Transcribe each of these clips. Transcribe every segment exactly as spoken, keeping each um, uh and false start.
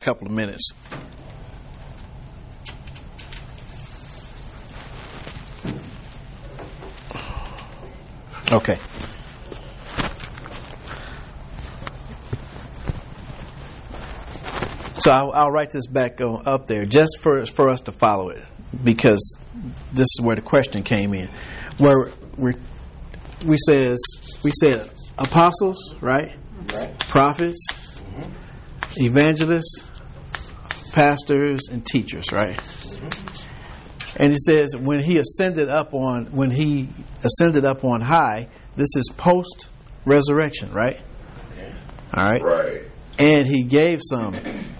couple of minutes. Okay. So I'll, I'll write this back on, up there just for for us to follow it, because this is where the question came in. Where we we says we said apostles, right? Right. Prophets, mm-hmm. evangelists, pastors, and teachers, right? Mm-hmm. And it says when he ascended up on when he ascended up on high, this is post resurrection, right? Okay. All right. Right. And he gave some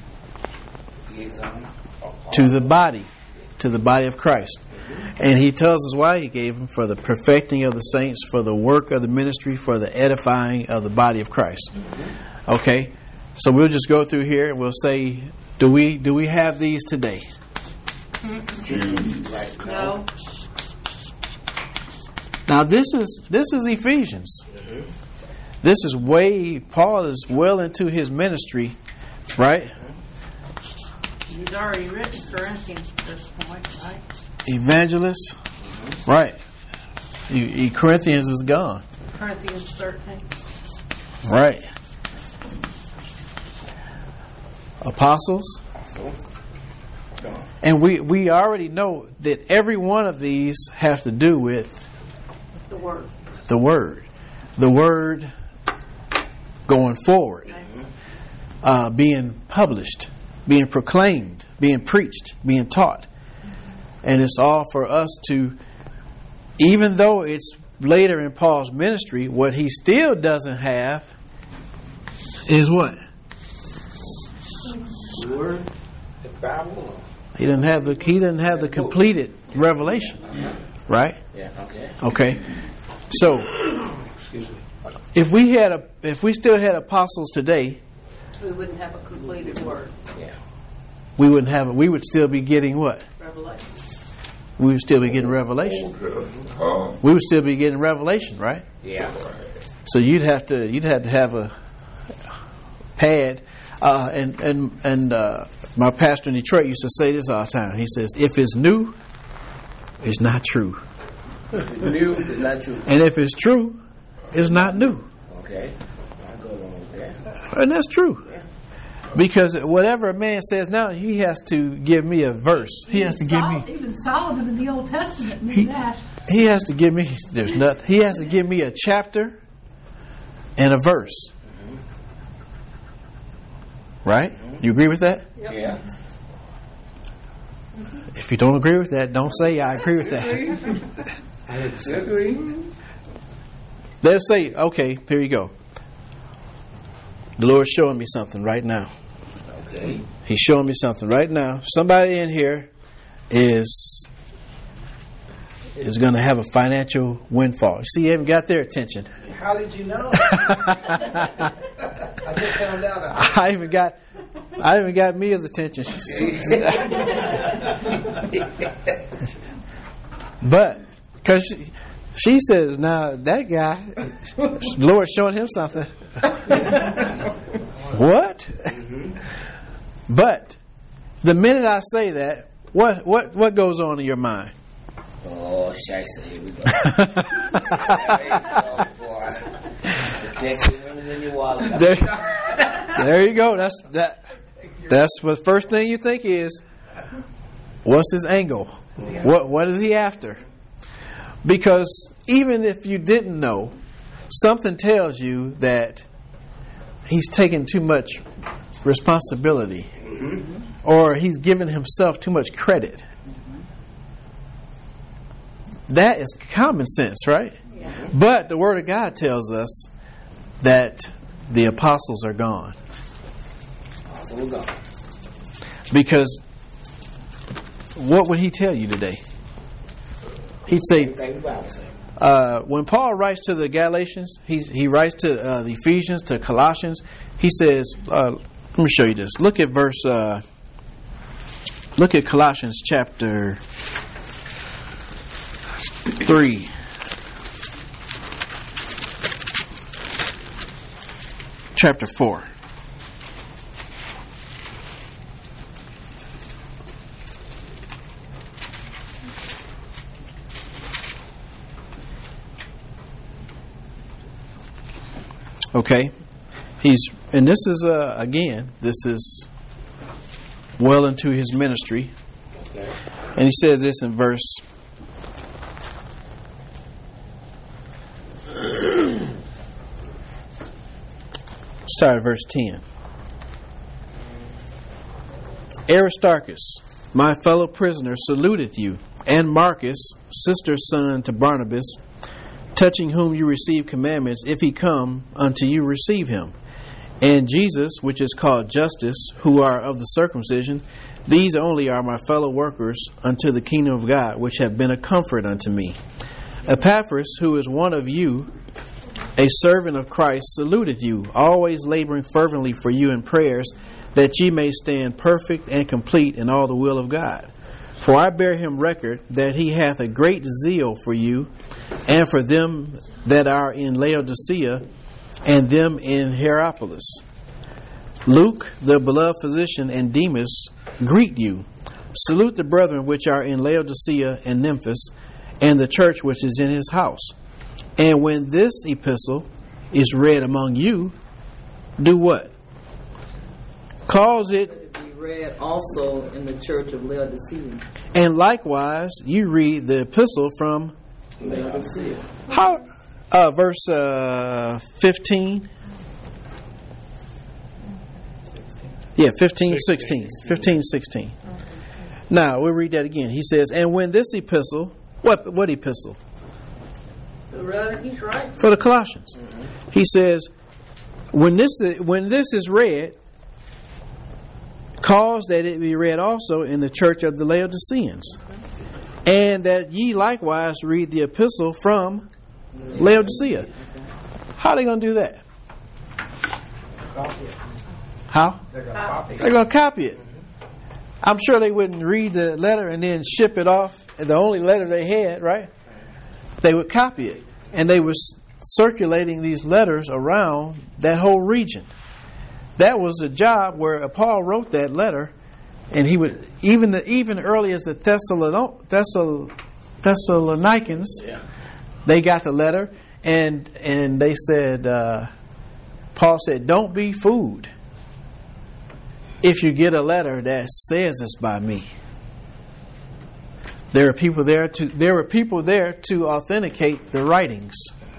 to the body, to the body of Christ. And he tells us why he gave them: for the perfecting of the saints, for the work of the ministry, for the edifying of the body of Christ. Okay, so we'll just go through here and we'll say, do we do we have these today? No. Now this is this is Ephesians. This is way Paul is well into his ministry, right? He's already written Corinthians at this point, right? Evangelists, right? E- e- Corinthians is gone, Corinthians thirteen. right? Apostles, and we we already know that every one of these have to do with The Word. the Word, the Word going forward, uh, being published, being proclaimed, being preached, being taught. And it's all for us to, even though it's later in Paul's ministry, what he still doesn't have is what? The Word, the Bible. He didn't have the he didn't have the completed revelation, right? Yeah. Okay. Okay. So, Excuse me. if we had a if we still had apostles today, We wouldn't have a completed Word. Yeah. we wouldn't have it. We would still be getting what? Revelation. We would still be getting revelation. Huh? We would still be getting revelation, right? Yeah. So you'd have to you'd have to have a pad, uh, and and and uh, my pastor in Detroit used to say this all the time. He says, "If it's new, it's not true, New is not true. and if it's true, it's not new." Okay. I go along with that. And that's true, because whatever a man says now, he has to give me a verse. He has to give me. Even Solomon in the Old Testament knew He, that. he has to give me. There's nothing. He has to give me a chapter and a verse. Right? You agree with that? Yep. Yeah. If you don't agree with that, don't say I agree with that. I agree. They'll say, okay, here you go. The Lord's showing me something right now. Okay. He's showing me something right now. Somebody in here is is going to have a financial windfall. See, you haven't got their attention. How did you know? I just found out. I even got I even got Mia's attention. But because she, she says, now that guy, the Lord's showing him something. What? Mm-hmm. But the minute I say that, what what what goes on in your mind? Oh, Shaxter, here we go. There you go, boy. Protect the women in your wallet. There, there you go. That's that. That's what first thing you think is. What's his angle? What what is he after? Because even if you didn't know, something tells you that he's taking too much responsibility, mm-hmm. or he's giving himself too much credit. That is common sense, right? Yeah. But the Word of God tells us that the apostles are gone. Apostles are gone. Because what would he tell you today? He'd say, uh, when Paul writes to the Galatians, he he writes to uh, the Ephesians, to Colossians. He says, uh, "Let me show you this. Look at verse. Uh, look at Colossians chapter three." Chapter four. Okay, he's and this is uh, again this is well into his ministry, Okay. and he says this in verse. Start at verse ten. Aristarchus, my fellow prisoner, saluteth you, and Marcus, sister's son to Barnabas, touching whom you receive commandments, if he come unto you, receive him. And Jesus, which is called Justus, who are of the circumcision, these only are my fellow workers unto the kingdom of God, which have been a comfort unto me. Epaphras, who is one of you, a servant of Christ, saluteth you, always laboring fervently for you in prayers, that ye may stand perfect and complete in all the will of God. For I bear him record that he hath a great zeal for you, and for them that are in Laodicea, and them in Hierapolis. Luke, the beloved physician, and Demas greet you. Salute the brethren which are in Laodicea and Memphis, and the church which is in his house. And when this epistle is read among you, do what? Cause it be read also in the church of Laodicea. And likewise, you read the epistle from Laodicea. how uh, verse uh, fifteen. Yeah, fifteen, sixteen. fifteen, sixteen. Now, we'll read that again. He says, and when this epistle, what what epistle? The letter he's writing. For the Colossians. He says, when this when this is read, cause that it be read also in the church of the Laodiceans, and that ye likewise read the epistle from Laodicea. How are they going to do that? How? They're going to copy. They're going to copy it. I'm sure they wouldn't read the letter and then ship it off. The only letter they had, right? They would copy it. And they were circulating these letters around that whole region. That was a job where Paul wrote that letter, and he would even the, even early as the Thessalon, Thessal, Thessalonians, Yeah. they got the letter, and and they said, uh, Paul said, "Don't be fooled if you get a letter that says it's by me." There are people there to there were people there to authenticate the writings,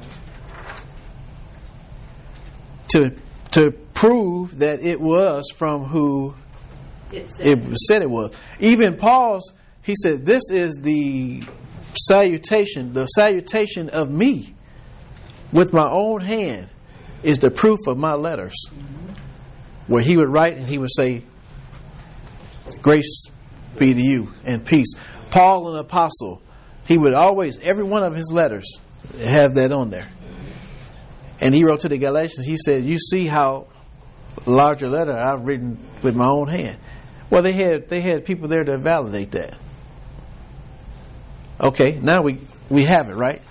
to to prove that it was from who It said. it said it was. Even Paul's, he said, "This is the salutation, the salutation of me with my own hand is the proof of my letters." Where he would write and he would say, "Grace be to you and peace." Paul, an apostle, he would always, every one of his letters, have that on there. And he wrote to the Galatians, he said, "You see how large a letter I've written with my own hand." Well, they had they had people there to validate that. Okay, now we we have it, right?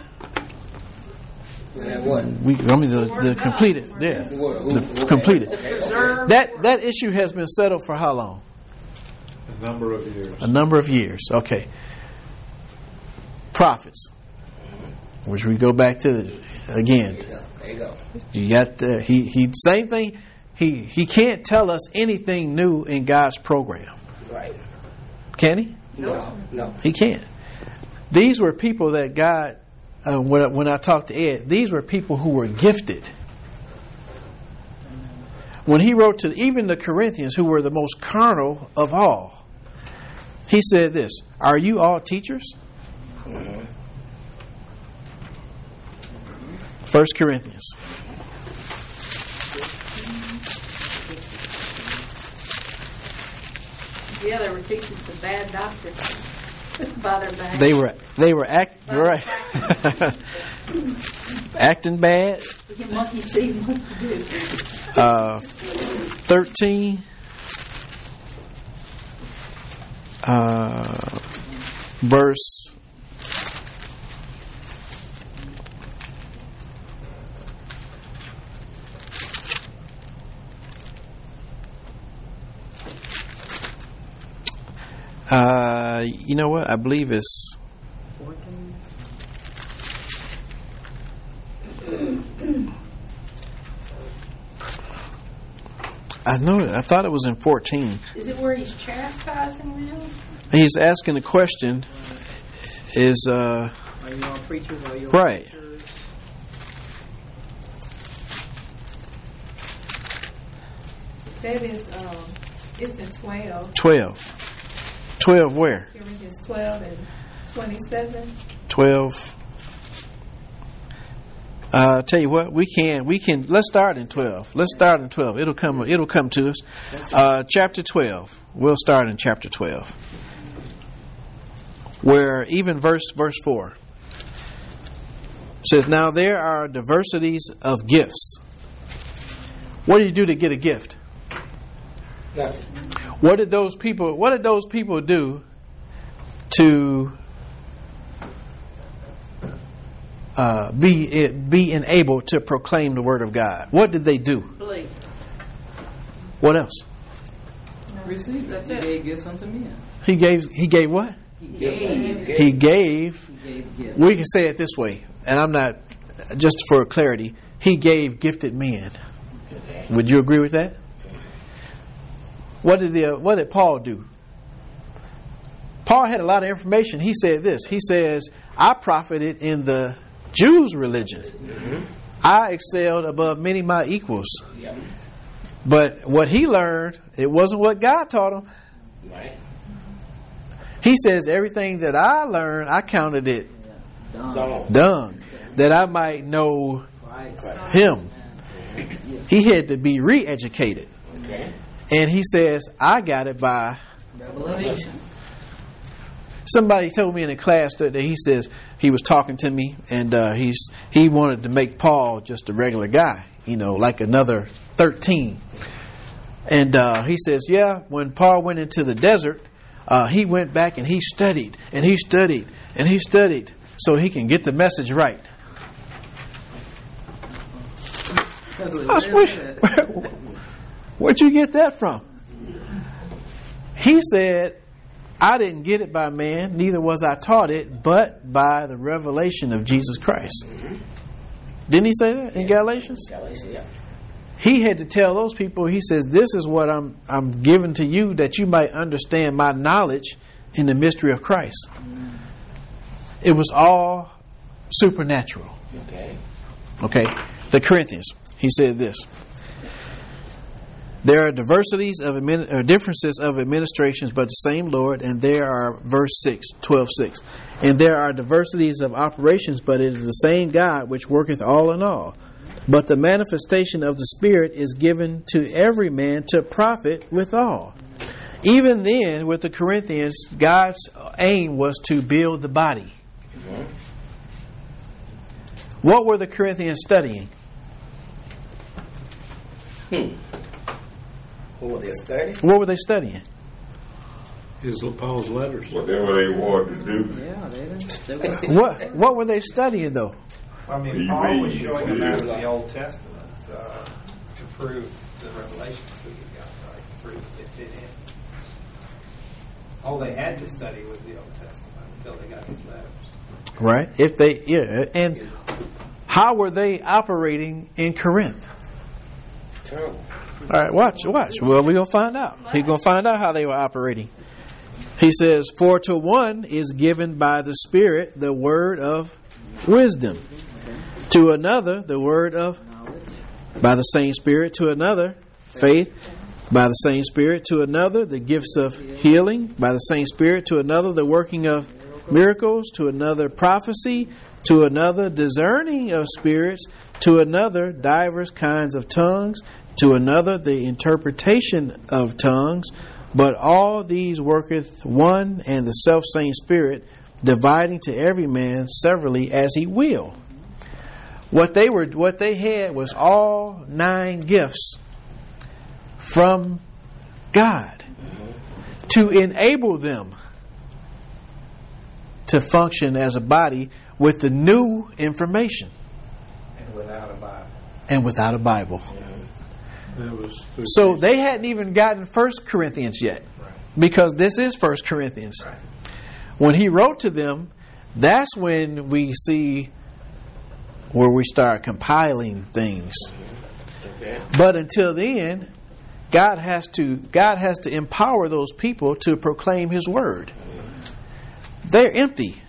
And what? We, I mean, the, the completed, yeah, the completed. Preserve. That that issue has been settled for how long? A number of years. A number of years. Okay. Prophets, which we go back to again. There you go. There you go. You got uh, he he same thing. He he can't tell us anything new in God's program, Right. can he? No. No. He can't. These were people that God. Uh, when I, when I talked to Ed, these were people who were gifted. When he wrote to even the Corinthians, who were the most carnal of all, he said this: "Are you all teachers?" Mm-hmm. First Corinthians. Yeah, they were teaching some bad doctors by their back. They were they were act right, acting bad. Monkey see, monkey do. Uh, Thirteen. Uh, verse. Uh, you know what? I believe it's I know it. I thought it was in fourteen. Is it where he's chastising them? He's asking the question, is, uh, Are you all preachers? Are you all right. preachers? That is, um, it's in twelve. twelve. twelve where? Corinthians twelve and twenty-seven. twelve. Uh, tell you what, we can, we can, let's start in twelve. Let's start in twelve. It'll come, it'll come to us. Uh, chapter twelve. We'll start in chapter twelve. Where even verse, verse four says, now there are diversities of gifts. What do you do to get a gift? Nothing. What did those people, what did those people do to Uh, be it, be enabled to proclaim the word of God? What did they do? Believe. What else? Receive. That's it. He gave gifts unto men. He gave. He gave what? He gave. He gave. He gave gifts. We can say it this way, and I'm not just for clarity. He gave gifted men. Would you agree with that? What did the What did Paul do? Paul had a lot of information. He said this. He says, "I profited in the Jews' religion. Mm-hmm. I excelled above many of my equals." Yep. But what he learned, it wasn't what God taught him. Right. He says, everything that I learned, I counted it Dung. dung, that I might know him. He had to be re-educated. Okay. And he says, I got it by Revelation. somebody told me in a class that he says he was talking to me, and uh, he's he wanted to make Paul just a regular guy, you know, like another thirteen. And uh, he says, yeah, when Paul went into the desert, uh, he went back and he studied and he studied and he studied so he can get the message right. Where, where'd you get that from? He said, I didn't get it by man, neither was I taught it, but by the revelation of Jesus Christ. Didn't he say that in Galatians? Galatians, yeah. He had to tell those people, he says, this is what I'm I'm giving to you that you might understand my knowledge in the mystery of Christ. It was all supernatural. Okay. Okay. The Corinthians, he said this. There are diversities of admin, or differences of administrations, but the same Lord. And there are verse six, twelve six. And there are diversities of operations, but it is the same God which worketh all in all. But the manifestation of the Spirit is given to every man to profit withal. Even then, with the Corinthians, God's aim was to build the body. Mm-hmm. What were the Corinthians studying? Hmm. What were they studying? What were they studying? His Paul's letters. Whatever they wanted to do. Yeah, they didn't. They were- What What were they studying though? I mean, You Paul was read showing the them out of Bible. the Old Testament uh, to prove the revelations that he got, right? To prove it fit in. All they had to study was the Old Testament until they got his letters. Right? If they yeah, and how were they operating in Corinth? Terrible. All right, watch, watch. Well, we're gonna find out. He's gonna find out how they were operating. He says, "For to one is given by the Spirit the word of wisdom, to another the word of by the same Spirit, to another faith by the same Spirit, to another the gifts of healing by the same Spirit, to another the working of miracles, to another prophecy, to another discerning of spirits, to another divers kinds of tongues, to another the interpretation of tongues. But all these worketh one and the selfsame Spirit, dividing to every man severally as he will." What they were, what they had was all nine gifts from God to enable them to function as a body with the new information And without a Bible. and without a Bible. That was So they hadn't even gotten First Corinthians yet, because this is First Corinthians. Right. When he wrote to them, that's when we see where we start compiling things. Okay. But until then, God has to God has to empower those people to proclaim His word. They're empty.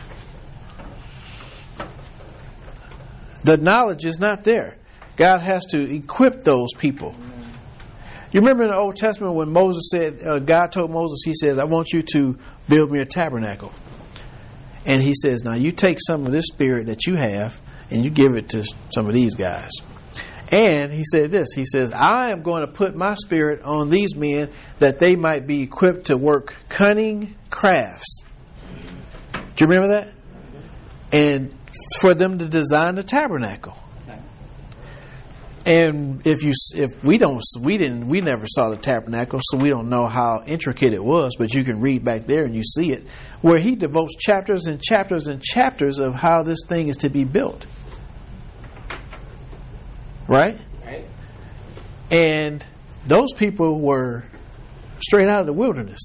The knowledge is not there. God has to equip those people. You remember in the Old Testament when Moses said, uh, God told Moses, He says, I want you to build me a tabernacle. And He says, now you take some of this spirit that you have and you give it to some of these guys. And He said this, He says, I am going to put my spirit on these men that they might be equipped to work cunning crafts. Do you remember that? And for them to design the tabernacle. And if you if we don't we didn't we never saw the tabernacle, so we don't know how intricate it was, but you can read back there and you see it, where he devotes chapters and chapters and chapters of how this thing is to be built. Right? Right. And those people were straight out of the wilderness.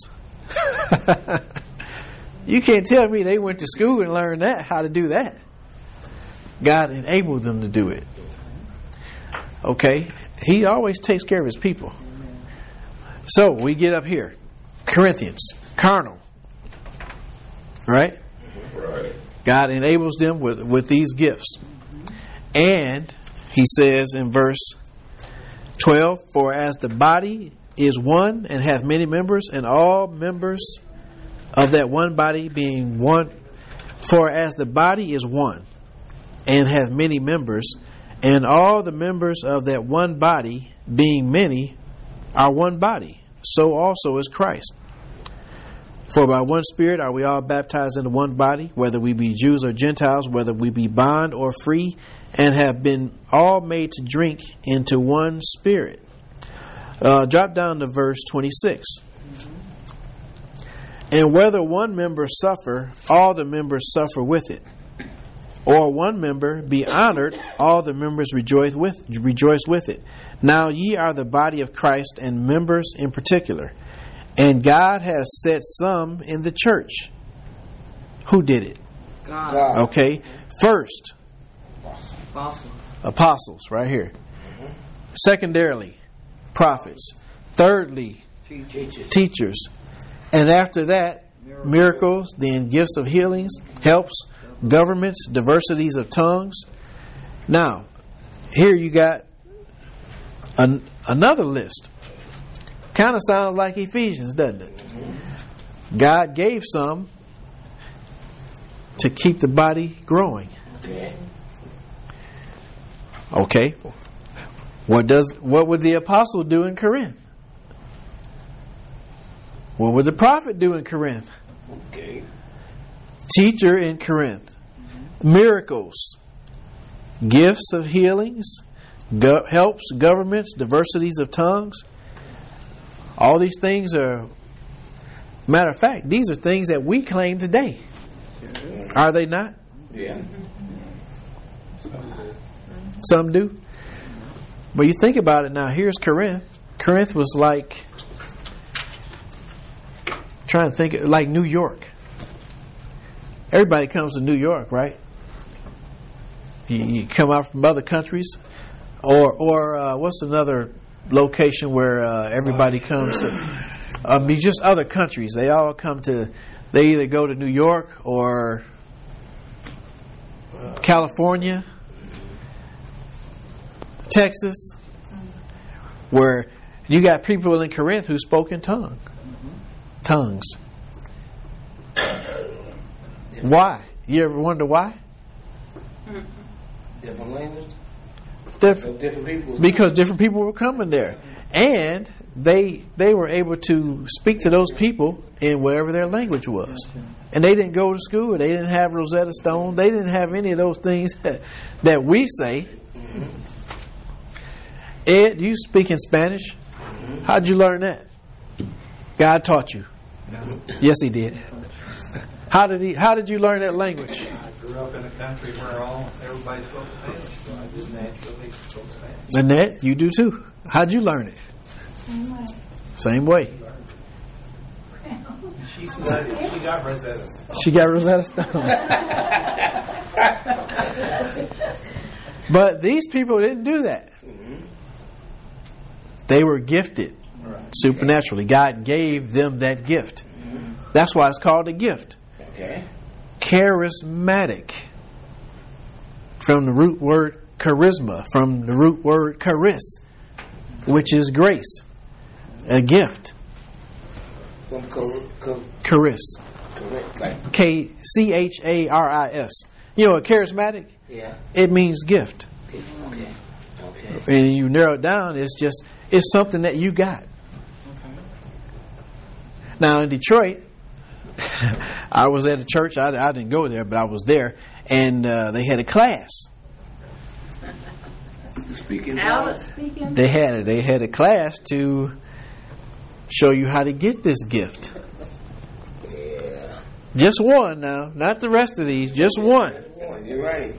You can't tell me they went to school and learned that, how to do that. God enabled them to do it. Okay? He always takes care of His people. So, we get up here. Corinthians. Carnal. Right? Right. God enables them with, with these gifts. And He says in verse twelve, for as the body is one and hath many members, and all members of that one body being one, for as the body is one and hath many members, and all the members of that one body being many are one body, so also is Christ. For by one Spirit are we all baptized into one body, whether we be Jews or Gentiles, whether we be bond or free, and have been all made to drink into one Spirit. Uh, drop down to verse twenty-six. And whether one member suffer, all the members suffer with it. Or one member be honored, all the members rejoice with rejoice with it. Now ye are the body of Christ, and members in particular. And God has set some in the church. Who did it? God. God. Okay. First, Apostle. apostles, right here. Secondarily, prophets. Thirdly, Teachers. teachers. And after that, miracles, then gifts of healings, helps, governments, diversities of tongues. Now, here you got an, another list. Kind of sounds like Ephesians, doesn't it? God gave some to keep the body growing. Okay. Okay. What does what would the apostle do in Corinth? What would the prophet do in Corinth? Okay. Teacher in Corinth. Miracles. Gifts of healings. Go- helps, governments, diversities of tongues. All these things are, matter of fact, these are things that we claim today. Are they not? Yeah. Some do. But you think about it now, here's Corinth. Corinth was like, trying to think, like New York. Everybody comes to New York, right? You, you come out from other countries. Or, or uh, what's another location where uh, everybody comes to? I mean, just other countries. They all come to, they either go to New York or California, Texas, where you got people in Corinth who spoke in tongue, tongues. Why? You ever wonder why? Different language. Different, Different people. because different people were coming there, and they they were able to speak to those people in whatever their language was. And they didn't go to school. They didn't have Rosetta Stone. They didn't have any of those things that, that we say. Ed, you speak in Spanish. How'd you learn that? God taught you. Yes, He did. How did he? How did you learn that language? I grew up in a country where all everybody spoke Spanish, so I just naturally spoke Spanish. Annette, you do too. How'd you learn it? Same way. She studied. She got Rosetta Stone. She got Rosetta Stone. But these people didn't do that. They were gifted supernaturally. God gave them that gift. That's why it's called a gift. Okay. Charismatic. From the root word charisma. From the root word charis, which is grace. A gift. From co- co- Charis. correct, like, K C H A R I S. You know, a charismatic, yeah. it means gift. Okay. Okay. Okay. And you narrow it down, it's just, it's something that you got. Now in Detroit, I was at a church, I, I didn't go there, but I was there, and uh, they had a class. Speaking Alice speaking. They had a, they had a class to show you how to get this gift. Yeah. Just one now, not the rest of these, just one. One, you're right.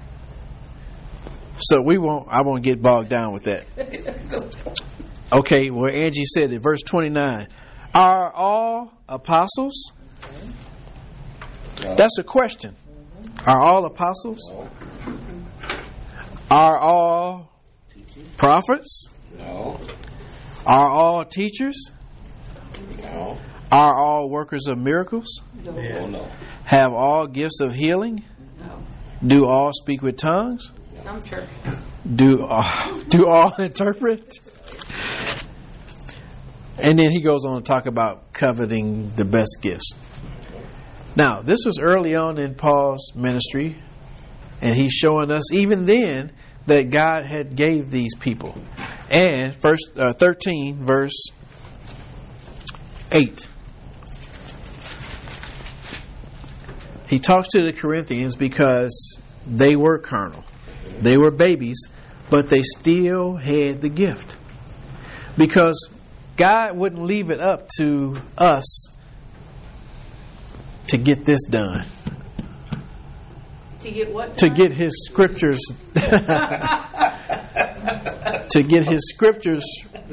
So we won't. I won't get bogged down with that. Okay, well, Angie said it, verse twenty-nine. Are all apostles? No. That's a question. Are all apostles? No. Are all prophets? No. Are all teachers? No. Are all workers of miracles? No. No. Have all gifts of healing? Do all speak with tongues? Some church. Do all, do all interpret? And then he goes on to talk about coveting the best gifts. Now, this was early on in Paul's ministry, and he's showing us even then that God had gave these people. And first uh, thirteen, verse eight. He talks to the Corinthians because they were carnal. They were babies, but they still had the gift. Because God wouldn't leave it up to us to get this done. To get what? To done? get his scriptures to get his scriptures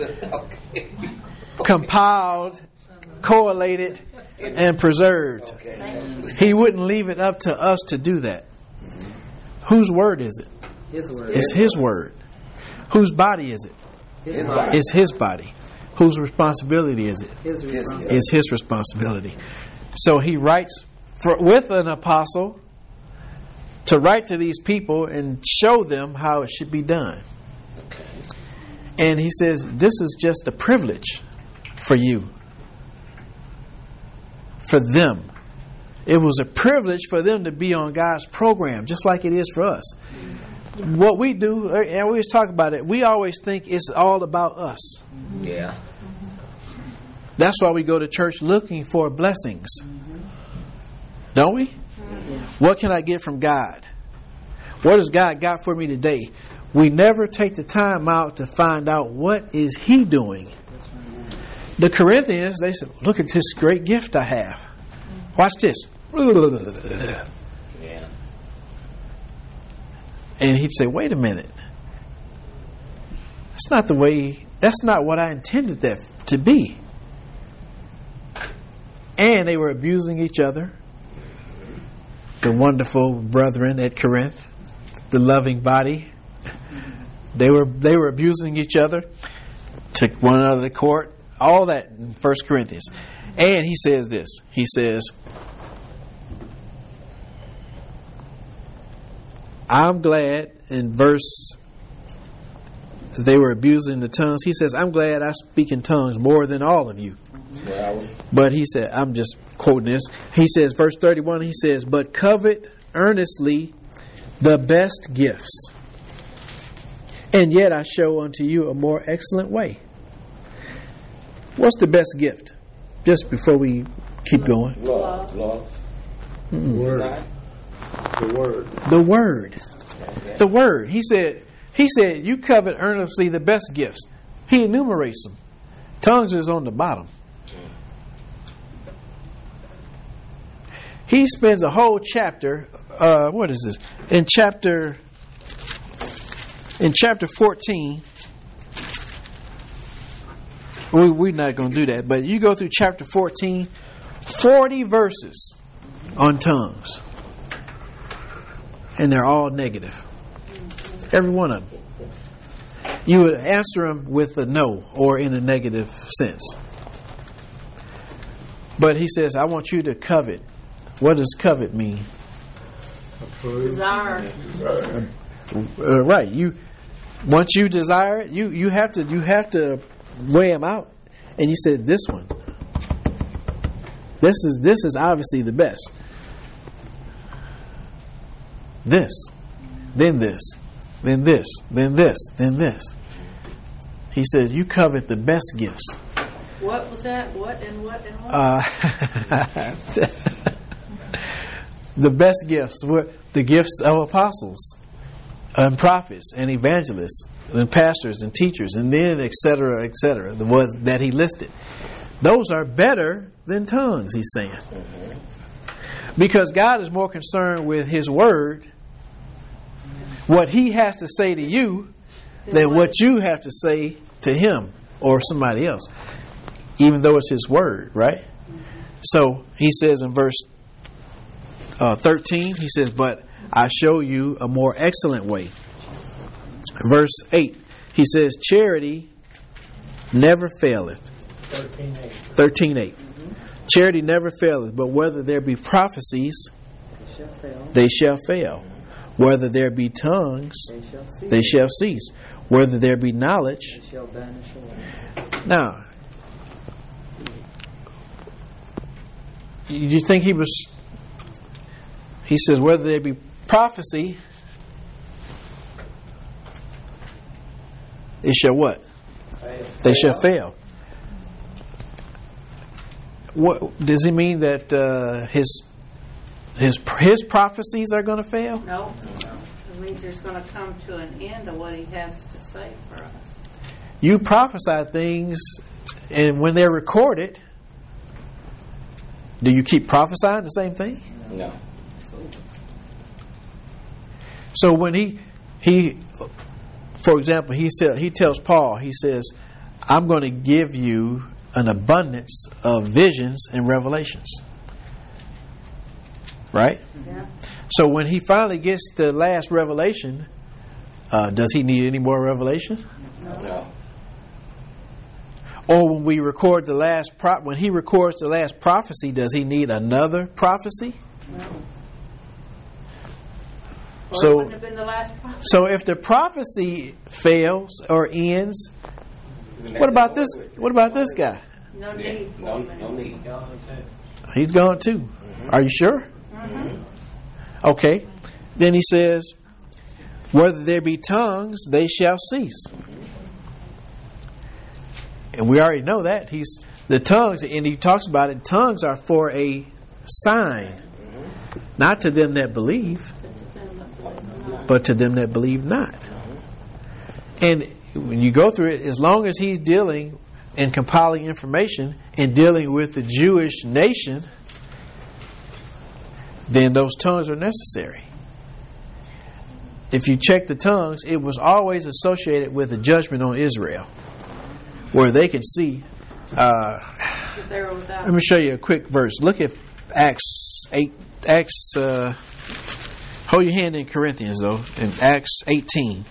compiled, correlated, and preserved. He wouldn't leave it up to us to do that. Whose word is it? His word. It's his word. Whose body is it? His body. It's his body. Whose responsibility is it? His responsibility. It's his responsibility. So he writes for, with an apostle to write to these people and show them how it should be done. And he says, this is just a privilege for you. For them. It was a privilege for them to be on God's program, just like it is for us. What we do, and we always talk about it, we always think it's all about us. Yeah. That's why we go to church looking for blessings. Don't we? What can I get from God? What has God got for me today? We never take the time out to find out what is He doing. The Corinthians, they said, look at this great gift I have. Watch this. Yeah. And he'd say, wait a minute. That's not the way, that's not what I intended that to be. And they were abusing each other. The wonderful brethren at Corinth, the loving body. They were they were abusing each other, took one another to court, all that in First Corinthians. And he says this. He says, I'm glad in verse, they were abusing the tongues. He says, I'm glad I speak in tongues more than all of you. Well, But he said, I'm just quoting this. He says, verse thirty-one, he says, but covet earnestly the best gifts. And yet I show unto you a more excellent way. What's the best gift? Just before we keep going. love, love. Word. Right? The word. The Word. The Word. He said, he said, you covet earnestly the best gifts. He enumerates them. Tongues is on the bottom. He spends a whole chapter, uh, what is this? In chapter, in chapter fourteen, we, we're not going to do that, but you go through chapter fourteen, forty verses on tongues. And they're all negative. Every one of them. you would answer him with a no or in a negative sense. But he says, I want you to covet. What does covet mean? Desire. Uh, right. You once you desire it, you, you have to you have to weigh them out. And you said this one. This is this is obviously the best. This, then this, then this, then this, then this. He says you covet the best gifts. What was that? What and what and what? Uh, the best gifts were the gifts of apostles and prophets and evangelists and pastors and teachers, and then et cetera, et cetera. The ones that he listed. Those are better than tongues, he's saying. Because God is more concerned with His Word, what He has to say to you, than what you have to say to Him or somebody else. Even though it's His Word, right? So he says in verse uh, thirteen, he says, but I show you a more excellent way. Verse eight, he says, charity never faileth. Thirteen eight. thirteen eight. Charity never faileth, but whether there be prophecies, They shall fail. they shall fail. Whether there be tongues, They shall cease. they shall cease. Whether there be knowledge. They shall vanish away. Now, you think he was, he says, whether there be prophecy, it shall what? Fail. They shall fail. What does he mean that uh, his his his prophecies are going to fail? No. It means there's going to come to an end of what he has to say for us. You prophesy things, and when they're recorded, do you keep prophesying the same thing? No. So when he he, for example, he said he tells Paul, he says, "I'm going to give you an abundance of visions and revelations." Right? Yeah. So when he finally gets the last revelation, uh, does he need any more revelation? No. Or when we record the last pro- when he records the last prophecy, does he need another prophecy? No. Or So- it wouldn't have been the last prophet. So if the prophecy fails or ends, what about this? What about this guy? No Yeah. need for No, him no need. Gone too. He's gone too. Are you sure? Okay. Then he says, whether there be tongues, they shall cease. And we already know that. He's the tongues, and he talks about it, tongues are for a sign. Not to them that believe, but to them that believe not. And when you go through it, as long as he's dealing and compiling information and dealing with the Jewish nation, then those tongues are necessary. If you check the tongues, it was always associated with a judgment on Israel, where they can see. Uh, If they were without. let me show you a quick verse. Look at Acts eight. Acts. Uh, hold your hand in Corinthians though. In Acts eighteen.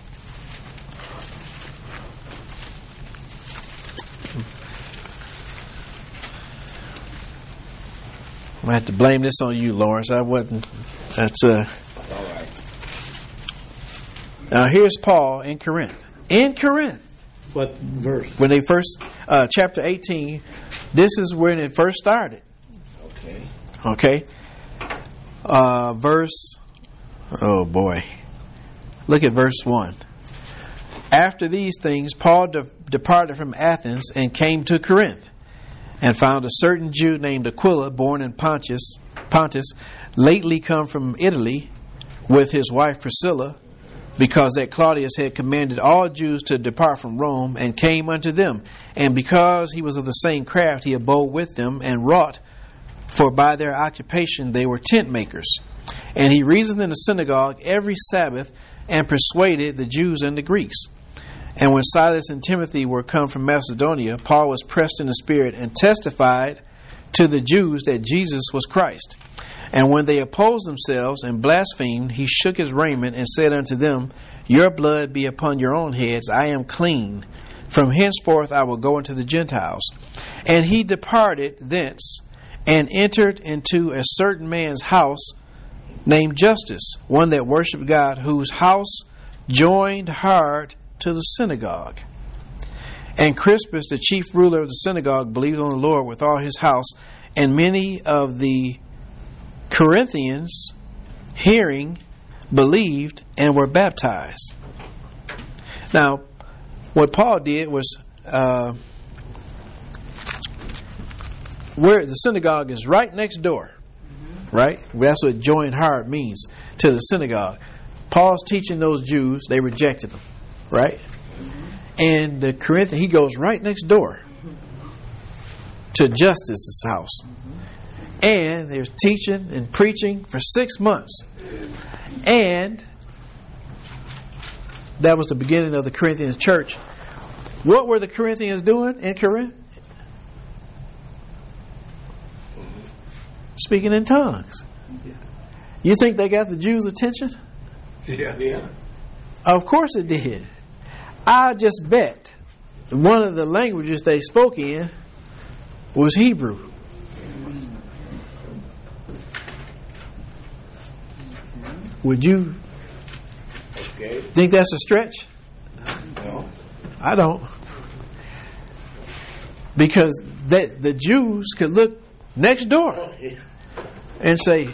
I have to blame this on you, Lawrence. I wasn't. That's uh. All right. Now here's Paul in Corinth. In Corinth, What verse? when they first, uh, chapter eighteen. This is when it first started. Okay. Okay. Uh, verse. Oh boy. Look at verse one. After these things, Paul de- departed from Athens and came to Corinth, and found a certain Jew named Aquila, born in Pontus, Pontus, lately come from Italy, with his wife Priscilla, because that Claudius had commanded all Jews to depart from Rome, and came unto them. And because he was of the same craft, he abode with them, and wrought, for by their occupation they were tent makers. And he reasoned in the synagogue every Sabbath, and persuaded the Jews and the Greeks. And when Silas and Timothy were come from Macedonia, Paul was pressed in the spirit and testified to the Jews that Jesus was Christ. And when they opposed themselves and blasphemed, he shook his raiment and said unto them, Your blood be upon your own heads. I am clean. From henceforth I will go into the Gentiles. And he departed thence and entered into a certain man's house named Justus, one that worshipped God, whose house joined hard to the synagogue. And Crispus, the chief ruler of the synagogue, believed on the Lord with all his house, and many of the Corinthians, hearing, believed and were baptized. Now, what Paul did was, uh, where the synagogue is right next door, right? That's what joined hard means, to the synagogue. Paul's teaching those Jews, they rejected him, right? And the Corinthians, he goes right next door to Justus's house. And they're teaching and preaching for six months. And that was the beginning of the Corinthian church. What were the Corinthians doing in Corinth? Speaking in tongues. You think they got the Jews' attention? Yeah. Yeah. Of course it did. I just bet one of the languages they spoke in was Hebrew. Would you Okay. think that's a stretch? No. I don't. Because they, the Jews could look next door and say,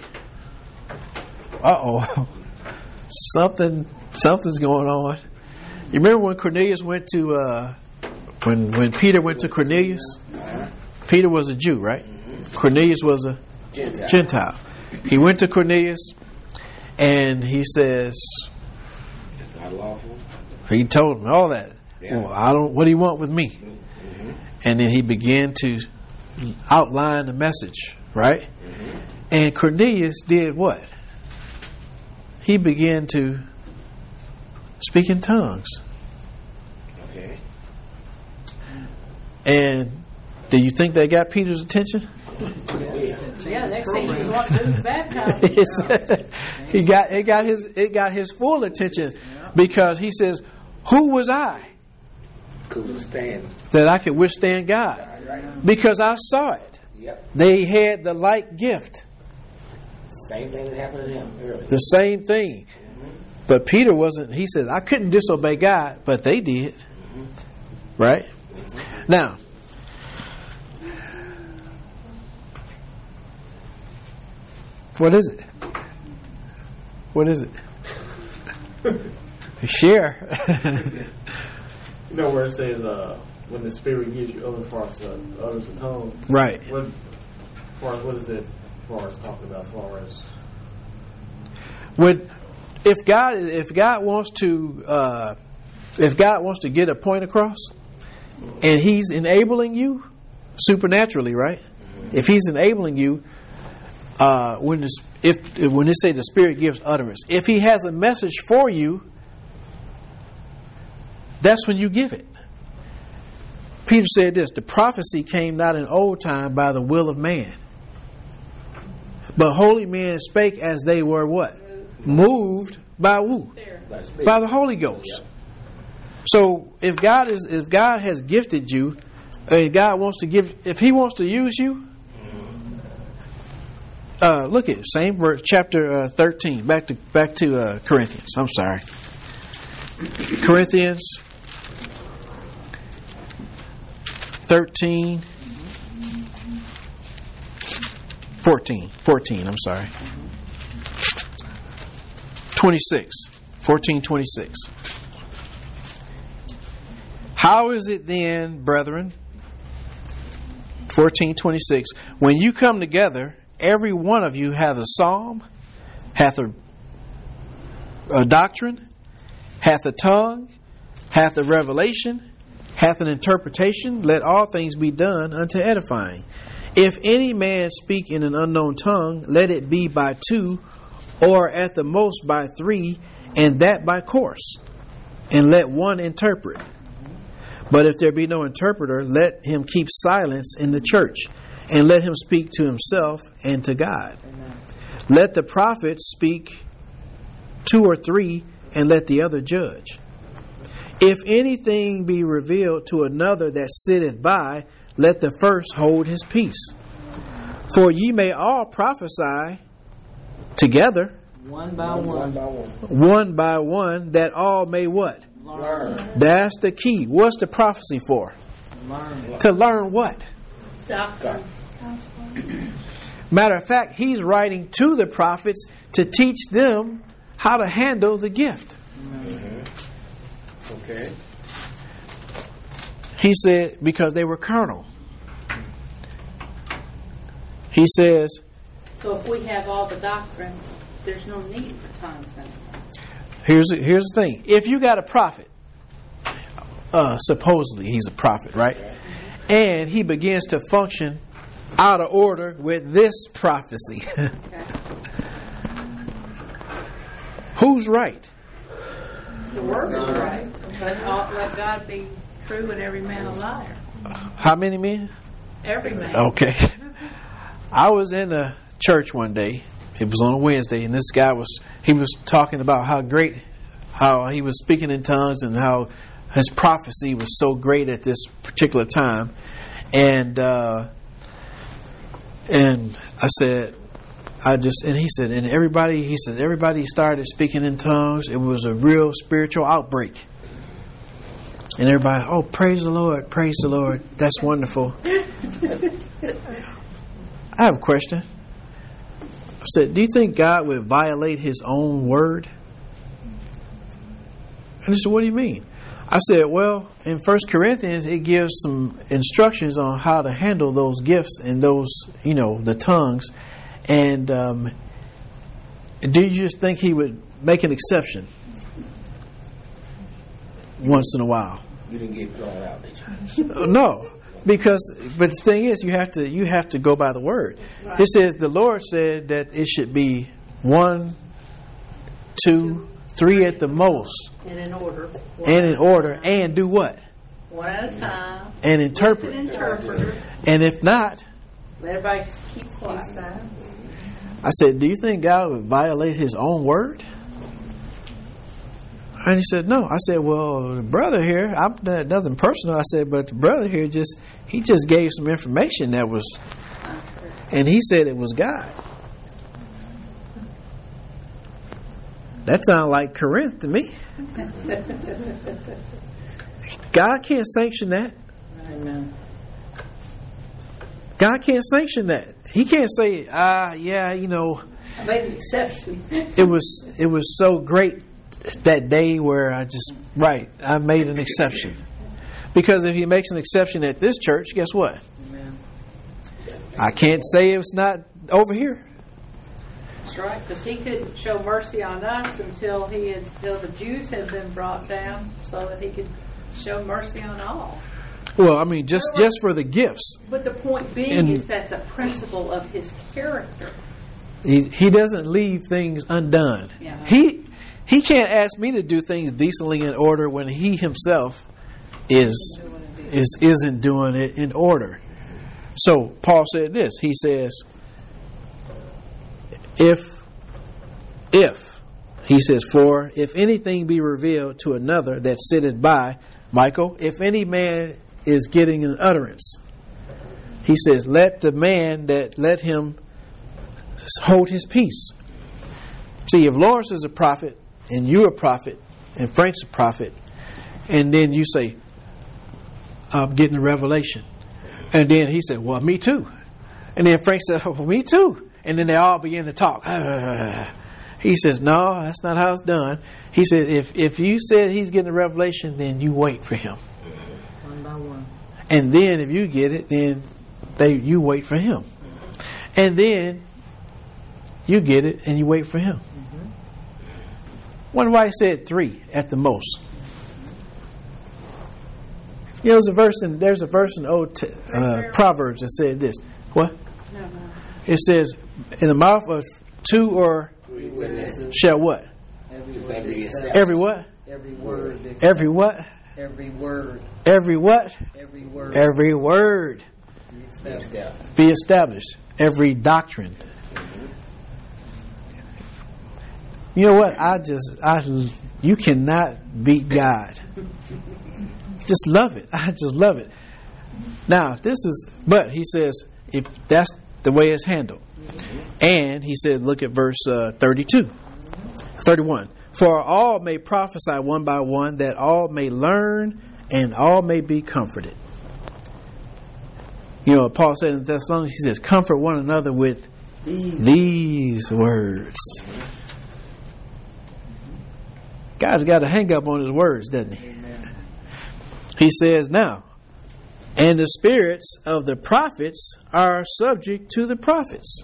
uh-oh, something, something's going on. You remember when Cornelius went to, uh, when when Peter went to Cornelius? Peter was a Jew, right? Cornelius was a Gentile. Gentile. He went to Cornelius and he says, It's not lawful. he told him all that. Yeah. Well, I don't, what do you want with me? Mm-hmm. And then he began to outline the message, right? Mm-hmm. And Cornelius did what? He began to speak in tongues. Okay. And do you think they got Peter's attention? Oh, yeah. Yeah, next thing he was wanting to do is baptize him. he got it got his it got his full attention because he says, "Who was I Could withstand. that I could withstand God?" Right. Because I saw it. Yep. They had the like gift, Same thing that happened to them earlier. the same thing. But Peter wasn't. He said, "I couldn't disobey God," but they did. Right? Now, what is it? What is it? Share. You know where it says, uh, when the Spirit gives you other parts, uh, others of tongues. Right. What, far as what is it? As far as talking about, as far as When, if God, if God wants to, uh, if God wants to get a point across, and He's enabling you supernaturally, right? If He's enabling you, uh, when the, if when they say the Spirit gives utterance, if He has a message for you, that's when you give it. Peter said this: the prophecy came not in old time by the will of man, but holy men spake as they were what? Moved by who? By the Holy Ghost. So if God is, if God has gifted you, and God wants to give, if He wants to use you, uh, look at it, same verse, chapter uh, thirteen. Back to back to uh, Corinthians. I'm sorry, Corinthians thirteen, fourteen, fourteen. I'm sorry. twenty-six, fourteen twenty-six. How is it then, brethren, fourteen twenty-six, when you come together, every one of you hath a psalm, hath a, a doctrine, hath a tongue, hath a revelation, hath an interpretation, let all things be done unto edifying. If any man speak in an unknown tongue, let it be by two, or at the most by three, and that by course, and let one interpret. But if there be no interpreter, let him keep silence in the church, and let him speak to himself and to God. Let the prophets speak two or three, and let the other judge. If anything be revealed to another that sitteth by, let the first hold his peace. For ye may all prophesy together, One by one. one by one, that all may what? Learn. That's the key. What's the prophecy for? Learn. To learn what? Doctor. Matter of fact, he's writing to the prophets to teach them how to handle the gift. Okay. He said, because they were carnal. He says, So if we have all the doctrine, there's no need for tongues anymore. here's here's the thing. If you got a prophet, uh, supposedly he's a prophet, right? And he begins to function out of order with this prophecy. Okay. Who's right? The word is right. Let, all, let God be true and every man a liar. How many men? Every man. Okay. I was in a church one day. It was on a Wednesday, and this guy was he was talking about how great, how he was speaking in tongues, and how his prophecy was so great at this particular time. And uh, and I said, I just and he said, and everybody he said everybody started speaking in tongues. It was a real spiritual outbreak. And everybody, oh, praise the Lord, praise the Lord. That's wonderful. I have a question. I said, do you think God would violate his own word? And he said, what do you mean? I said, well, in First Corinthians, it gives some instructions on how to handle those gifts and those, you know, the tongues. And um, do you just think he would make an exception once in a while? You didn't get thrown out, did you? No, because but the thing is, you have to you have to go by the word. It says the Lord said that it should be one, two, three at the most, And in order. and in order, and do what? One at a time. And An interpret. interpreter. And if not, Let everybody keep quiet. I said, do you think God would violate his own word? And he said, no. I said, well, the brother here, I'm nothing personal. I said, but the brother here just, he just gave some information that was, and he said it was God. That sounds like Corinth to me. God can't sanction that. Amen. God can't sanction that. He can't say, ah, yeah, you know, I made an exception. it was it was so great that day where I just, right, I made an exception. Because if he makes an exception at this church, guess what? Amen. I can't say it's not over here. That's right, because he couldn't show mercy on us until he had, until the Jews had been brought down, so that he could show mercy on all. Well, I mean, just just for the gifts. But the point being And- is that's a principle of his character. He, he doesn't leave things undone. Yeah. He he can't ask me to do things decently in order when he himself is is isn't doing it in order. So Paul said this. He says, if if he says, for if anything be revealed to another that sitteth by, Michael, if any man is getting an utterance, he says, let the man that let him hold his peace. See, if Lawrence is a prophet, and you're a prophet, and Frank's a prophet, and then you say, I'm getting a revelation. And then he said, well, me too. And then Frank said, well, me too. And then they all begin to talk. He says, no, that's not how it's done. He said, if, if you said he's getting a revelation, then you wait for him. One by one. And then if you get it, then they you wait for him. And then you get it and you wait for him. Mm-hmm. Wonder why he said three at the most. You know, there's a verse in there's a verse in old t- uh, Proverbs that said this. What? No, no. It says, "In the mouth of two or Three witnesses. shall what? Every That word. be be established. Every what? Every word. be Every what? Every word. Every what? Every word. Every word. be established. established. Be established. Every doctrine. You know what? I just, I, you cannot beat God. Just love it. I just love it. Now, this is, but he says, if that's the way it's handled. And he said, look at verse uh, thirty-two, thirty-one. For all may prophesy one by one, that all may learn and all may be comforted. You know, Paul said in Thessalonians, he says, comfort one another with these, these words. God's got to hang up on his words, doesn't he? Amen. He says now, and the spirits of the prophets are subject to the prophets.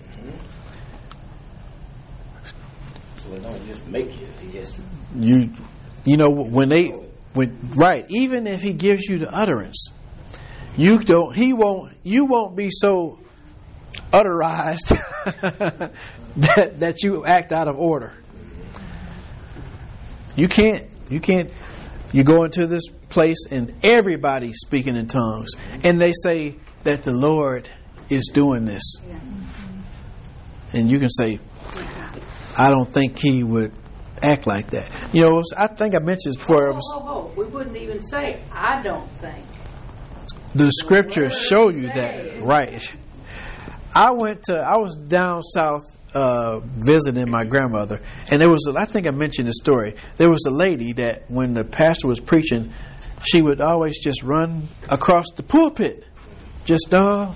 So it don't just make you, it just... You, you know, when they, when, right, even if he gives you the utterance, you don't, he won't, you won't be so utterized that, that you act out of order. You can't, you can't, you go into this place and everybody's speaking in tongues and they say that the Lord is doing this. And you can say, I don't think he would act like that. You know, I think I mentioned this before. Oh, oh, oh. We wouldn't even say, I don't think. The scriptures show you that, right? I went to, I was down south uh, visiting my grandmother, and there was, a, I think I mentioned the story. There was a lady that when the pastor was preaching, she would always just run across the pulpit, just oh,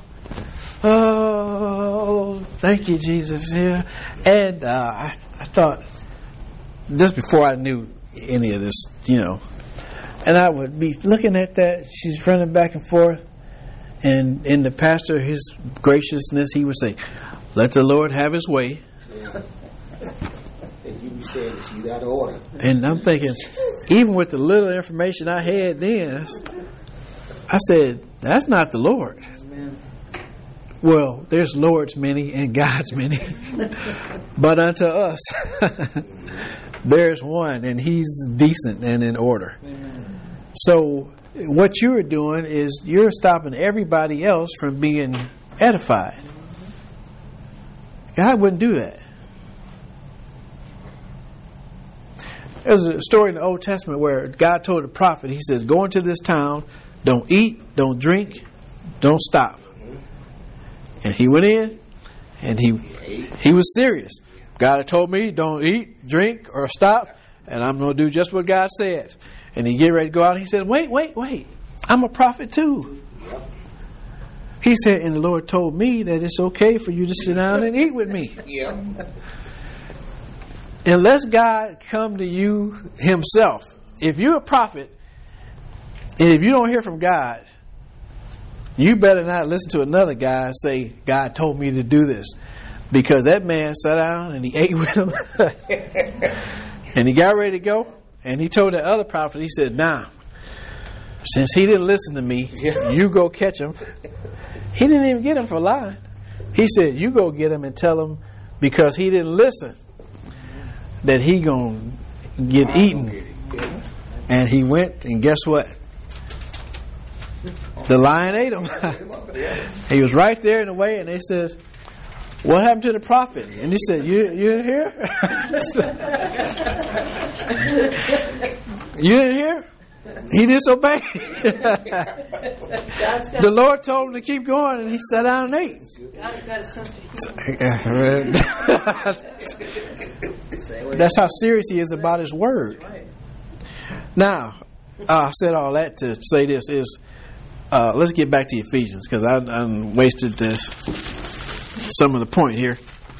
oh, thank you, Jesus, yeah. And uh, I, I thought, just before I knew any of this, you know. And I would be looking at that. She's running back and forth. And in the pastor, his graciousness, he would say, let the Lord have his way. Yeah. And you be saying that she's out of order. And I'm thinking, even with the little information I had then, I said, that's not the Lord. Amen. Well, there's Lord's many and God's many. But unto us, there's one, and he's decent and in order. Amen. So what you're doing is you're stopping everybody else from being edified. God wouldn't do that. There's a story in the Old Testament where God told the prophet, he says, go into this town, don't eat, don't drink, don't stop. And he went in and he he was serious. God had told me, don't eat, drink, or stop, and I'm going to do just what God said. And he get ready to go out, and he said, wait, wait, wait. I'm a prophet too. He said, and the Lord told me that it's okay for you to sit down and eat with me. Yeah. Unless God come to you himself. If you're a prophet, and if you don't hear from God, you better not listen to another guy and say, God told me to do this. Because that man sat down and he ate with him. And he got ready to go. And he told that other prophet, he said, now, since he didn't listen to me, Yeah. you go catch him. He didn't even get him for lying. He said, you go get him and tell him, because he didn't listen, that he gonna get eaten. And he went, and guess what? The lion ate him. He was right there in the way, and they says, what happened to the prophet? And he said, you, you didn't hear? You didn't hear? He disobeyed. The Lord told him to keep going, and he sat down and ate. God's got a sense of humor. That's how serious he is about his word. Now, uh, I said all that to say this is, uh, let's get back to Ephesians, because I, I wasted this, some of the point here.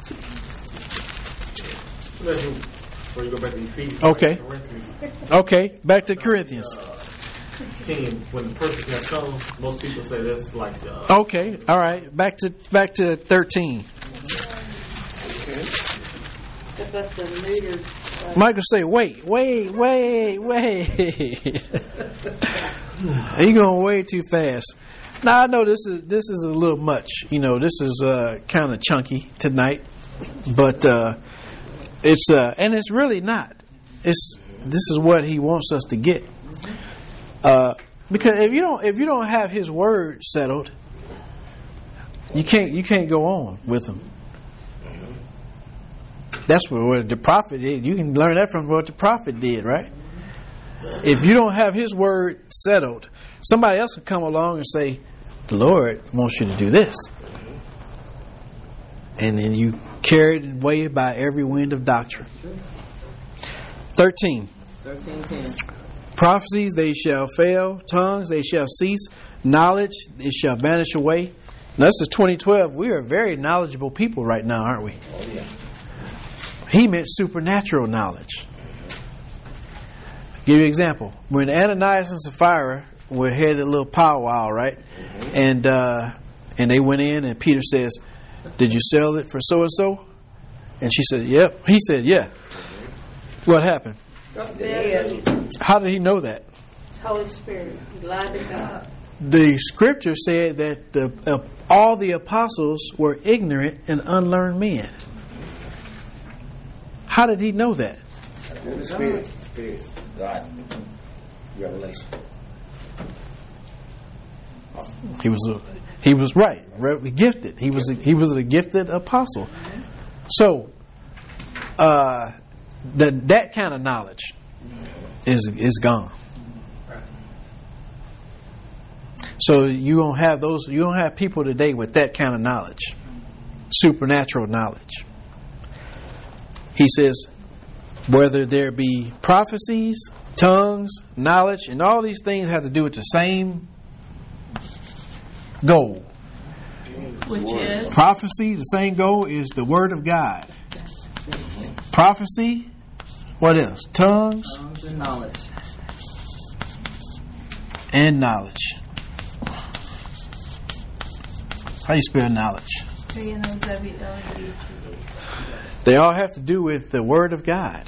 Before you go back to Ephesians, Okay. Okay, back to Corinthians. ten, when the perfect has come, most people say that's like uh, Okay, all right. Back to back to thirteen. That's the neutered. Uh, Michael say, wait, wait, wait, wait. He going way too fast. Now I know this is this is a little much. You know, this is uh, kind of chunky tonight, but uh, it's uh, and it's really not. It's this is what he wants us to get. Uh, because if you don't if you don't have his word settled, You can't you can't go on with them. That's what, what the prophet did. You can learn that from what the prophet did, right? If you don't have his word settled, somebody else will come along and say, the Lord wants you to do this. And then you carried and weighed by every wind of doctrine. Thirteen. Thirteen ten. Prophecies, they shall fail. Tongues, they shall cease. Knowledge, it shall vanish away. Now, this is twenty twelve. We are very knowledgeable people right now, aren't we? Oh, yeah. He meant supernatural knowledge. Give you an example. When Ananias and Sapphira were had a little powwow, right? Mm-hmm. And uh, and they went in, and Peter says, "Did you sell it for so and so?" And she said, "Yep." He said, "Yeah." Mm-hmm. What happened? How did he know that? Holy Spirit. He lied to God. The scripture said that the, uh, all the apostles were ignorant and unlearned men. How did he know that? The Spirit, Spirit, God, revelation. He was a, he was right, re- gifted. He was a, he was a gifted apostle. So, uh, the, that kind of knowledge is is gone. So you don't have those. You don't have people today with that kind of knowledge, supernatural knowledge. He says, whether there be prophecies, tongues, knowledge, and all these things have to do with the same goal. Which is? Prophecy, the same goal is the Word of God. Prophecy, what else? Tongues Tongues and knowledge. and knowledge. How do you spell knowledge? K N O W L E D. They all have to do with the Word of God.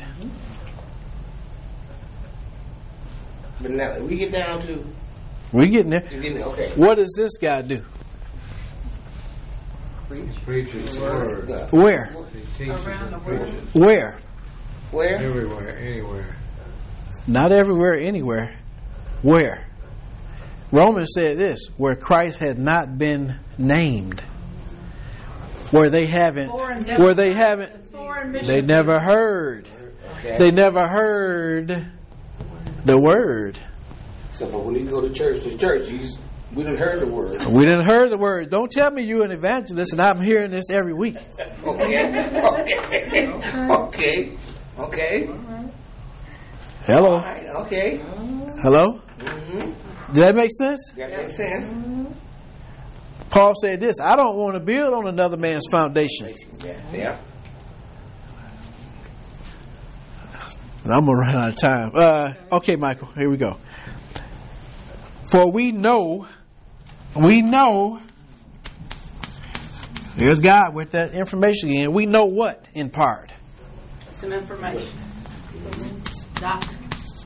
But now we get down to We're getting there. you're getting okay. What does this guy do? Preaches the word. God. Where? He teaches Around the and world. preaches. Where? Where? Everywhere, anywhere. Not everywhere, anywhere. Where? Romans said this, where Christ had not been named. Where they haven't, Foreign where they haven't, Foreign mission. they never heard. Okay. They never heard the word. So, but when you go to church, to church, you, we done heard the word. We didn't heard the word. Don't tell me you're an evangelist and I'm hearing this every week. Okay. Okay. Okay. Okay. Hello? All right. Okay. Hello? Mm-hmm. Does that make sense? That makes sense. Paul said this, I don't want to build on another man's foundation. Yeah. Yeah. And I'm going to run out of time. Uh, okay, Michael, here we go. For we know, we know, there's God with that information again. We know what in part? Some information. Doctrine.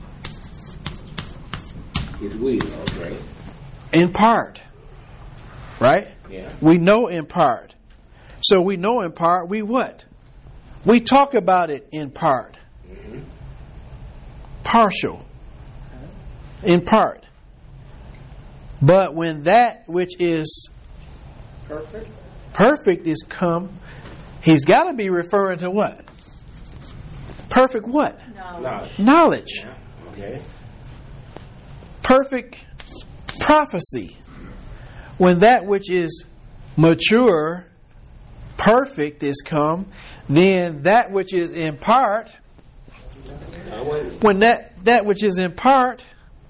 It's weird. Okay. In part. Right? Yeah. We know in part. So we know in part, we what? We talk about it in part. Mm-hmm. Partial. In part. But when that which is Perfect. perfect is come, he's got to be referring to what? Perfect what? Knowledge. Knowledge. Yeah. Okay. Perfect prophecy. When that which is mature, perfect is come, then that which is in part, Now, wait. when that, that which is in part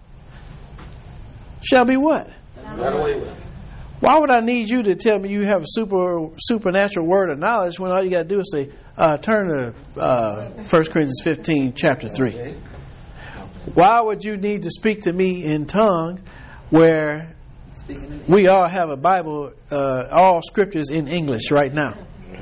shall be what? Not away with. Why would I need you to tell me you have a super supernatural word of knowledge when all you got to do is say, uh, turn to uh, First Corinthians fifteen, chapter three. Okay. Why would you need to speak to me in tongue where Speaking of we all have a Bible, uh, all scriptures in English right now?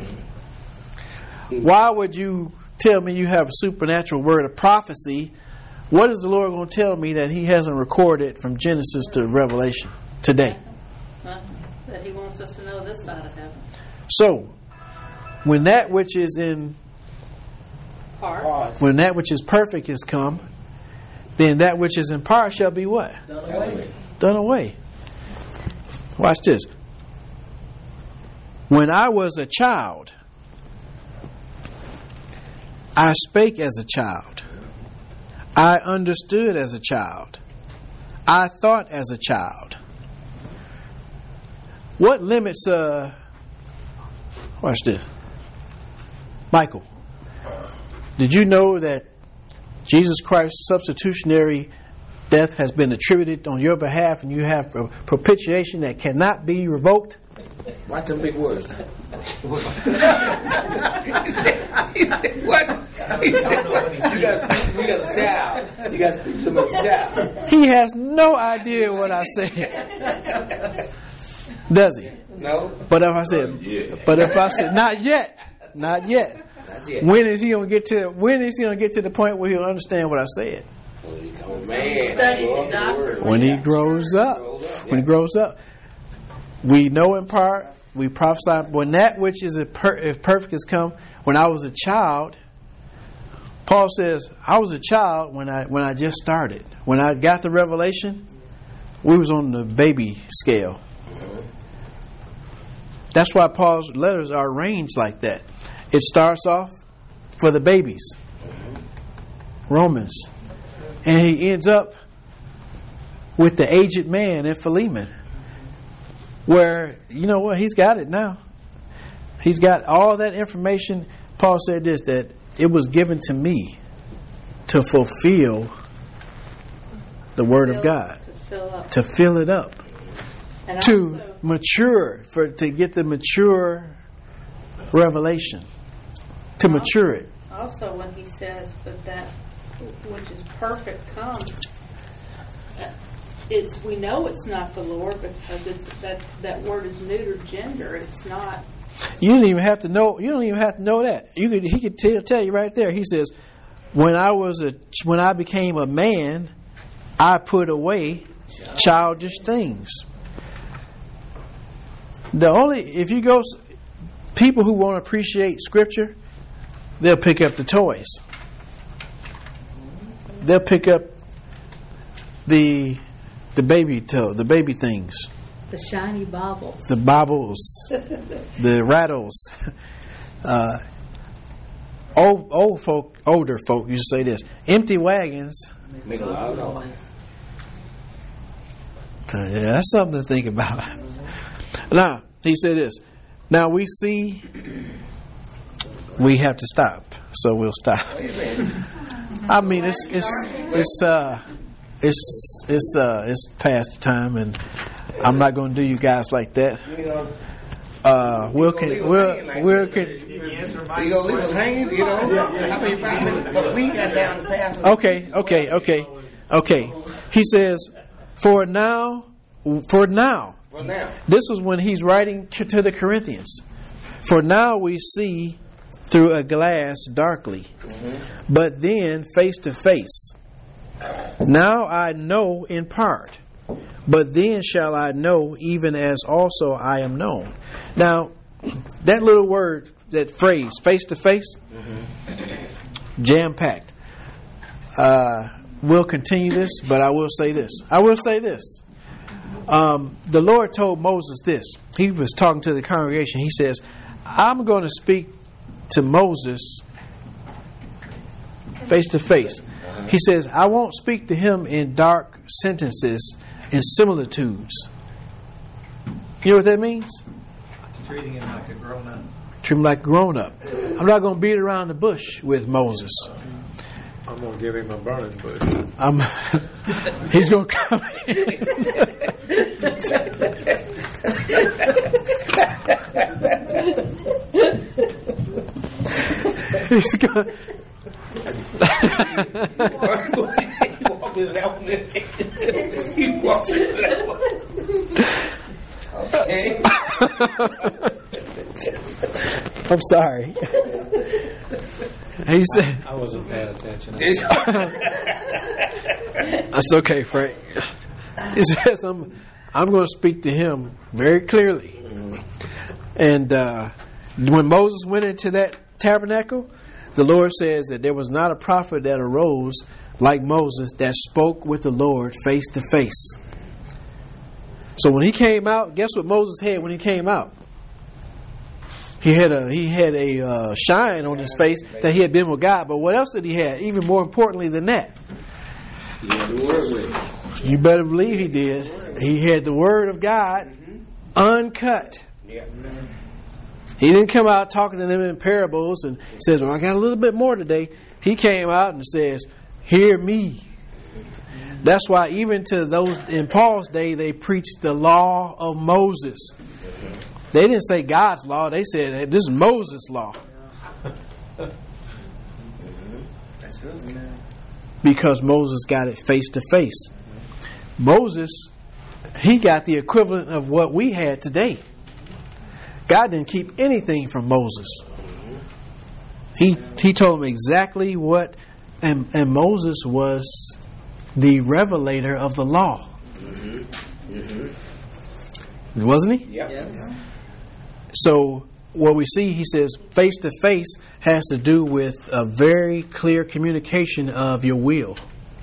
Why would you tell me you have a supernatural word of prophecy? What is the Lord going to tell me that He hasn't recorded from Genesis to Revelation today? Huh? That he wants us to know this side of heaven. So, when that which is in, Part. Pause. when that which is perfect is come, then that which is in part shall be what? done away. Done away. Watch this. When I was a child, I spake as a child. I understood as a child. I thought as a child. What limits, uh, watch this. Michael, did you know that Jesus Christ's substitutionary death has been attributed on your behalf and you have a propitiation that cannot be revoked? Watch them big words. What? You got you got a child. You got to speak to him as a child. He has no idea what I said. Does he? No. But if I said, but if I said, not yet, not yet. That's it. When is he gonna get to? When is he gonna get to the point where he'll understand what I said? When he become a man. Studied grow the up in doctrine. word. When he grows up. Grows up, When he yeah. grows up. We know in part. We prophesy when that which is per- if perfect has come. When I was a child, Paul says, I was a child when I when I just started. When I got the revelation, we was on the baby scale. That's why Paul's letters are arranged like that. It starts off for the babies, Romans, and he ends up with the aged man in Philemon, where, you know what, he's got it now. He's got all that information. Paul said this, that it was given to me to fulfill the Word of God, To fill up. to fill it up, And to also, mature, for to get the mature revelation, to mature it. also when he says, but that which is perfect comes, uh, it's we know it's not the Lord because it's that that word is neuter gender. It's not. You don't even have to know. You don't even have to know that. You could. He could tell, tell you right there. He says, "When I was a, when I became a man, I put away childish things." The only if you go, people who won't appreciate Scripture, they'll pick up the toys. They'll pick up the the baby toe, the baby things. The shiny baubles. The baubles, the rattles. Uh, old old folk, older folk used to say this: empty wagons. Make a lot of noise. Uh, yeah, that's something to think about. Now he said this. Now we see we have to stop, so we'll stop. I mean, it's it's it's uh it's it's uh it's past the time, and I'm not going to do you guys like that. You know, Uh, we'll con- we'll we'll con- you gonna leave us hanging? You know, I mean, five minutes, but we got down to pass. Okay, okay, okay, okay. He says, "For now, for now." For now, This was when he's writing to the Corinthians. For now we see through a glass darkly, but then face to face. Now I know in part, but then shall I know even as also I am known. Now, that little word, that phrase, face to face, jam packed. Uh, we'll continue this, but I will say this. I will say this. Um, the Lord told Moses this. He was talking to the congregation. He says, I'm going to speak to Moses face to face. He says, I won't speak to him in dark sentences and similitudes. You know what that means? Treating him like a grown up. Treat him like a grown up. I'm not going to beat around the bush with Moses. I'm gonna give him a burning bush. I'm, he's going to come in. He's going. Okay. I'm sorry. He said, I wasn't paying attention. that's okay, Frank. He says, I'm, I'm going to speak to him very clearly. And uh, when Moses went into that tabernacle, the Lord says that there was not a prophet that arose like Moses that spoke with the Lord face to face. So when he came out, guess what Moses had when he came out? He had a he had a uh, shine on his face that he had been with God. But what else did he have? Even more importantly than that, He had the word with him. you better believe he did. He had the Word of God uncut. Yeah. He didn't come out talking to them in parables and says, "Well, I got a little bit more today." He came out and says, "Hear me." That's why even to those in Paul's day, they preached the law of Moses. They didn't say God's law. They said, hey, this is Moses' law. That's good. Because Moses got it face to face. Moses, he got the equivalent of what we had today. God didn't keep anything from Moses. He he told him exactly what, and, and Moses was the revelator of the law. Mm-hmm. Mm-hmm. Wasn't he? Yep. Yes. So what we see, he says, face to face has to do with a very clear communication of your will.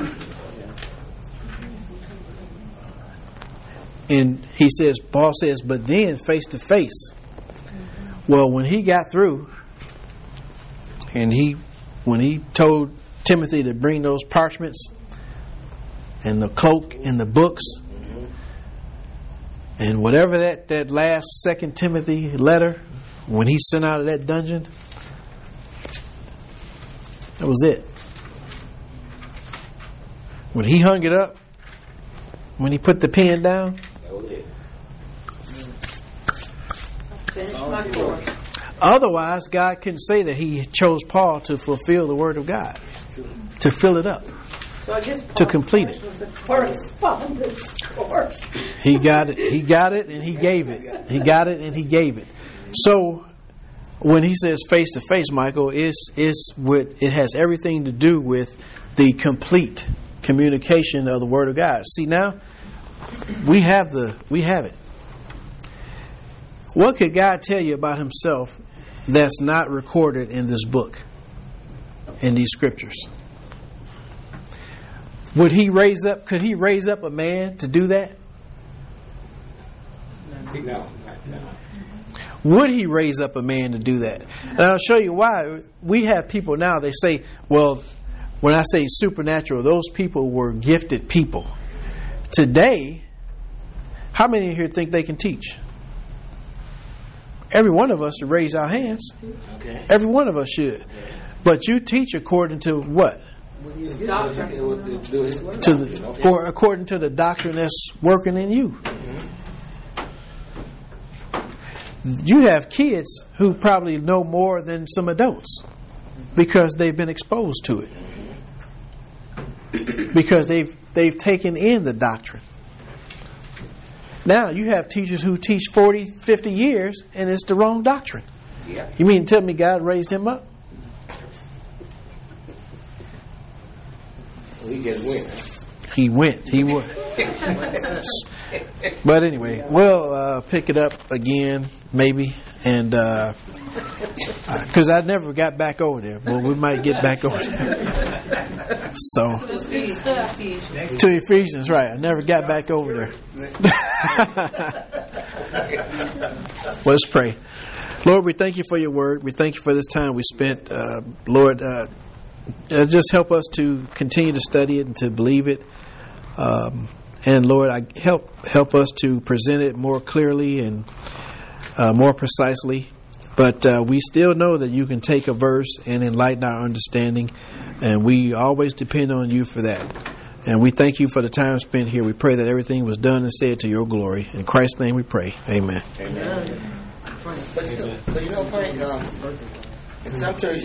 And he says, Paul says, but then face to face. Well, when he got through, and he, when he told Timothy to bring those parchments and the cloak and the books, and whatever that, that last Second Timothy letter, when he sent out of that dungeon, that was it. When he hung it up, when he put the pen down, That was it. Finish my course. otherwise God couldn't say that he chose Paul to fulfill the word of God, to fill it up. So I guess To complete it. was a correspondence course. He got it. He got it, and he gave it. He got it, and he gave it. So, when he says face to face, Michael, is is what it has everything to do with the complete communication of the Word of God. See, now we have the we have it. What could God tell you about Himself that's not recorded in this book, in these scriptures? Would He raise up? Could He raise up a man to do that? No, no. Would He raise up a man to do that? And I'll show you why. We have people now, they say, well, when I say supernatural, those people were gifted people. Today, how many here think they can teach? Every one of us should raise our hands. Okay. Every one of us should. But you teach according to what? Doctrine. It would do his work. To the, Okay. or according to the doctrine that's working in you. You have kids who probably know more than some adults because they've been exposed to it. Because they've they've taken in the doctrine. Now you have teachers who teach forty, fifty years and it's the wrong doctrine. Yeah. You mean to tell me God raised him up? We just went. He went. He went. But anyway, we'll uh, pick it up again, maybe, and because uh, I never got back over there, but we might get back over there. So That's good stuff. to Ephesians, right? I never got back over there. Let's pray. Lord, we thank you for your word. We thank you for this time we spent. Uh, Lord, uh, uh, just help us to continue to study it and to believe it. Um, and Lord, I help help us to present it more clearly and uh, more precisely. But uh, we still know that you can take a verse and enlighten our understanding, and we always depend on you for that. And we thank you for the time spent here. We pray that everything was done and said to your glory. In Christ's name we pray. Amen. Amen. But you know, but you know Frank, um, in some churches